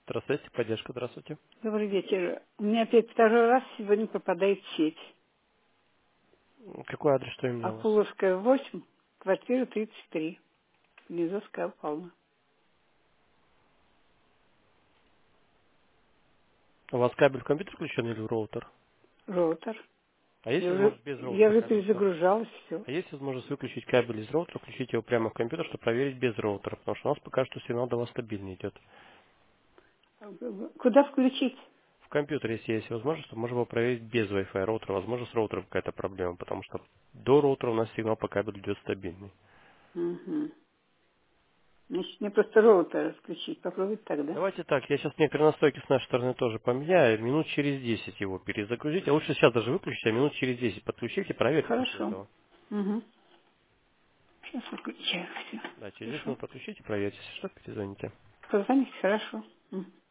Здравствуйте, поддержка, здравствуйте. Добрый вечер. У меня опять второй раз сегодня попадает в сеть. Какой адрес, что именно у вас? Акуловская, 8, квартира 33. Низовская Павловна. У вас кабель в компьютер включен или в роутер? Роутер. А есть Я уже, возможность без я роутера уже кабель? перезагружалась, все. А есть возможность выключить кабель из роутера, включить его прямо в компьютер, чтобы проверить без роутера? Потому что у нас пока что сигнал до вас стабильно идет. Куда включить? В компьютере, если есть возможность, то можно его проверить без Wi-Fi роутера. Возможно, с роутером какая-то проблема, потому что до роутера у нас сигнал по кабелю идет стабильный. Угу. Значит, мне просто роутер включить. Попробуйте тогда. Давайте так, я сейчас некоторые настройки с нашей стороны тоже поменяю. Минут через 10 его перезагрузите. А лучше сейчас даже выключите, а минут через 10 подключите, проверьте после Хорошо. этого. Угу. Сейчас выключаю все. Да, через 10 Хорошо. минут подключите, проверьте, если что, перезвоните. Позвоните, хорошо. Мгм.